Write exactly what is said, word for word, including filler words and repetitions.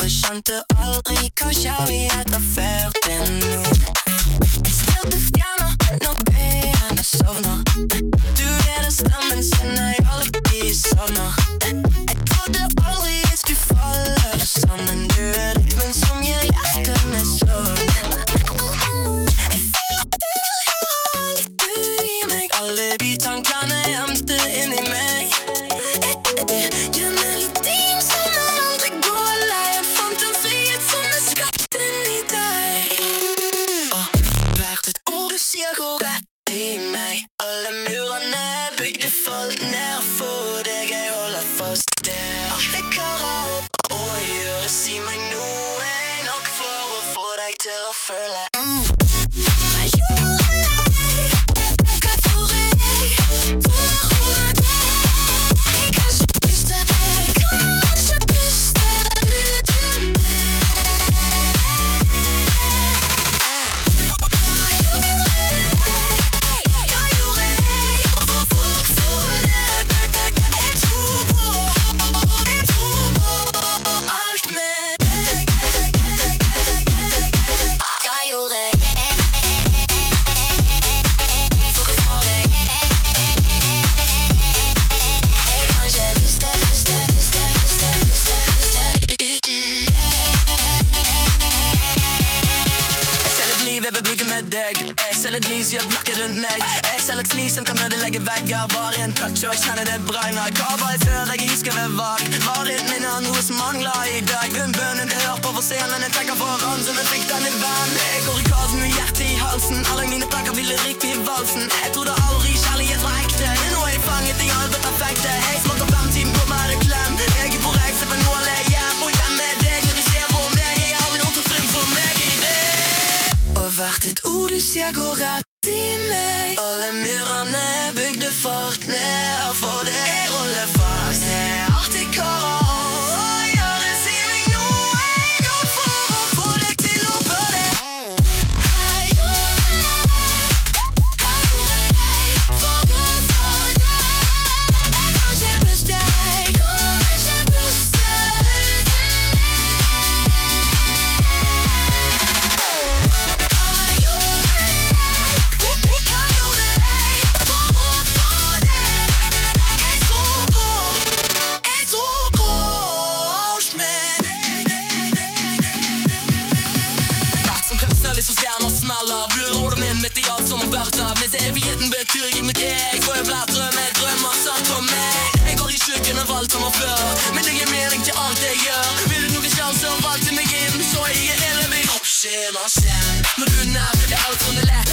vi skjønte aldri hva kjærlighet er før til nå. Jeg styrte stjerner når byen er sovner. Du er det stemmen sin jeg alltid savner. Jeg trodde aldri jeg skulle falle sammen. Du er rytmen som gir hjertet med sorg. Jeg føler at du vil ha alt du gir meg. Alle de tankene gjemte inni meg. Du er melodien som jeg aldri går lei. Jeg fant en frihet som er skapt inni deg. Og hvert et ord du sier går rett i meg. Alle murene bygde falt ned for deg. Jeg holder fast der. Alt jeg klarer opp å gjøre, si meg noe nok for å få deg til å føle. Mm. Jeg gjorde deg, hva tror jeg? For å holde deg. Jeg kan ikke puste deg, kan ikke puste uten deg. Jeg gjorde deg, jeg gjorde deg, for å få deg. Jeg tror på, jeg tror på alt med deg. Jeg gjorde deg, for å få deg. Jeg kan ikke puste, puste, puste, puste, puste, puste uten deg. Jeg selger et liv jeg vil bruke med deg. Jeg selger et lys, gjør blakke rundt meg. Jeg selger et flis som kan ødelegge vegger. Bare en touch og jeg kjenner det bregner. Hva jeg før jeg isker ved vak. Var det et minne av noe som mangler i dag. Hvem bønnen jeg hører på for scenen. Jeg tenker foran som jeg fikk denne venn. Jeg går i kasen med hjertet i halsen. Alle mine tanker ville rykke i valsen. Jeg trodde aldri kjærlighet var ekte. Men nå er jeg fanget i alt det perfekte. Jeg smaker fremtiden på meg det klem. Jeg er på reise for nå alle hjem. Og hvem er deg når du ser på meg? Jeg har aldri noe til frem for meg i det. Og hvert et ord du sier går rett i meg. Alle murene bygde fart ned for det. Jeg holder fast, det er alt jeg klarer å gjøre. Si meg noe godt for å få deg til å føle. Jeg gjorde deg, jeg gjorde deg, for å få deg. Jeg kan ikke puste, jeg kan ikke puste uten deg. Jeg gjorde deg, jeg gjorde deg, for å få deg. Jeg tror på, jeg tror på alt med deg. Hvert som krøpsnøll som stjerner smeller. Blør hodet min midt i alt som har vært av. Hvis evigheten betyr ikke med deg, får jeg blært drømmer, drømmer sant for meg. Jeg går i skyggen av alt som var før, men det gir mening til alt jeg gjør. Vil du noen sjanser, valgte meg inn, så jeg er hele min kropp, sjel og sen. Når du er nær, er alt sånn det lett.